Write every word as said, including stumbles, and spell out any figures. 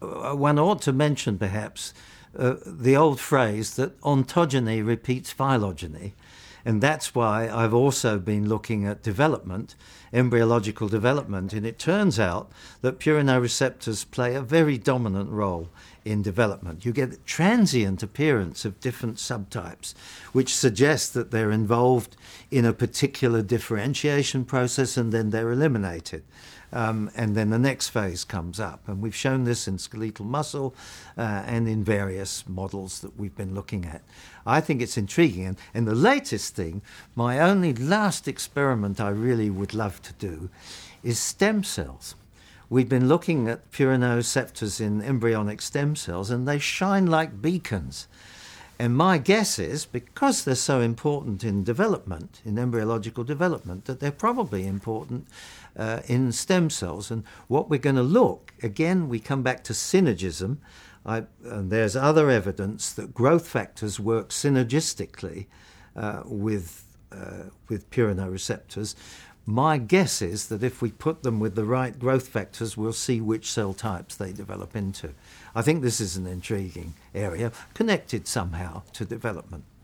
uh, one ought to mention perhaps uh, the old phrase that ontogeny repeats phylogeny. And that's why I've also been looking at development, embryological development, and it turns out that purinoreceptors play a very dominant role in development. You get transient appearance of different subtypes, which suggests that they're involved in a particular differentiation process and then they're eliminated. Um, and then the next phase comes up. And we've shown this in skeletal muscle uh, and in various models that we've been looking at. I think it's intriguing. And, and the latest thing, my only last experiment I really would love to do is stem cells. We've been looking at purinoreceptors in embryonic stem cells, and they shine like beacons. And my guess is, because they're so important in development, in embryological development, that they're probably important uh, in stem cells. And what we're going to look, again, we come back to synergism. I, and there's other evidence that growth factors work synergistically uh, with, uh, with purinoreceptors. My guess is that if we put them with the right growth factors, we'll see which cell types they develop into. I think this is an intriguing area, connected somehow to development.